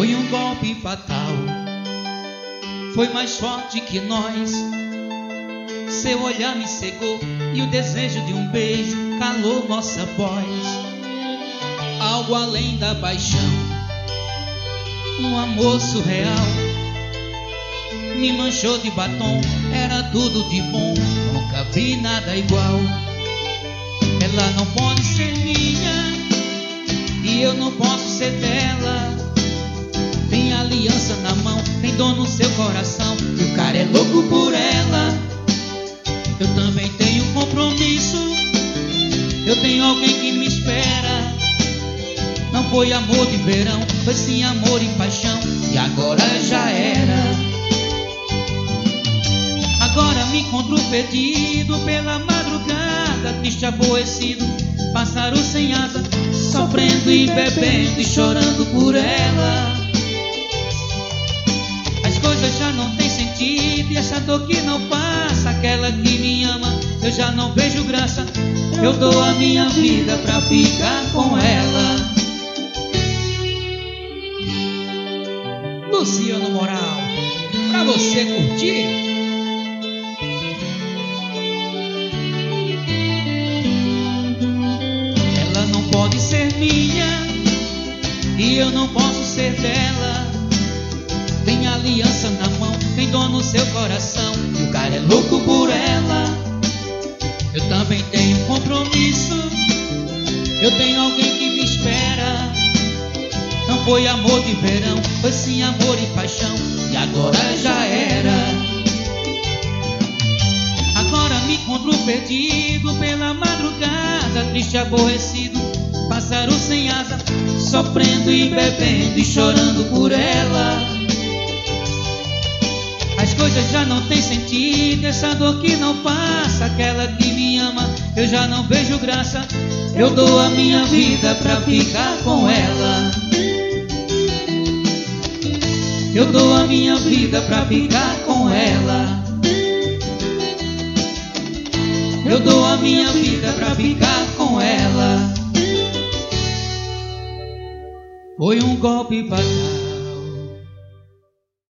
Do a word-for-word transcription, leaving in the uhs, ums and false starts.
Foi um golpe fatal, foi mais forte que nós. Seu olhar me cegou e o desejo de um beijo calou nossa voz. Algo além da paixão, um amor surreal, me manchou de batom, era tudo de bom, nunca vi nada igual. Ela não pode ser minha e eu não posso ser dela. Tem aliança na mão, tem dor no seu coração, e o cara é louco por ela. Eu também tenho compromisso, eu tenho alguém que me espera. Não foi amor de verão, foi sim amor e paixão, e agora já era. Agora me encontro perdido pela madrugada, triste, aborrecido, pássaro sem asa, sofrendo e bebendo e chorando por ela. As coisas já não têm sentido e essa dor que não passa, aquela que me ama, eu já não vejo graça. Eu dou a minha vida pra ficar com ela. Luciano Moral, pra você curtir. Ela não pode ser minha e eu não posso ser dela. Tem aliança na mão, tem dor no seu coração, e o cara é louco por ela. Eu também tenho compromisso, eu tenho alguém que me espera. Não foi amor de verão, foi sim amor e paixão, e agora já era. Agora me encontro perdido pela madrugada, triste, aborrecido, pássaro sem asa, sofrendo e bebendo e chorando por ela. As coisas já não têm sentido, essa dor que não passa, aquela que me ama, eu já não vejo graça. Eu dou a minha vida pra ficar com ela. Eu dou a minha vida pra ficar com ela. Eu dou a minha vida pra ficar com ela. Foi um golpe fatal.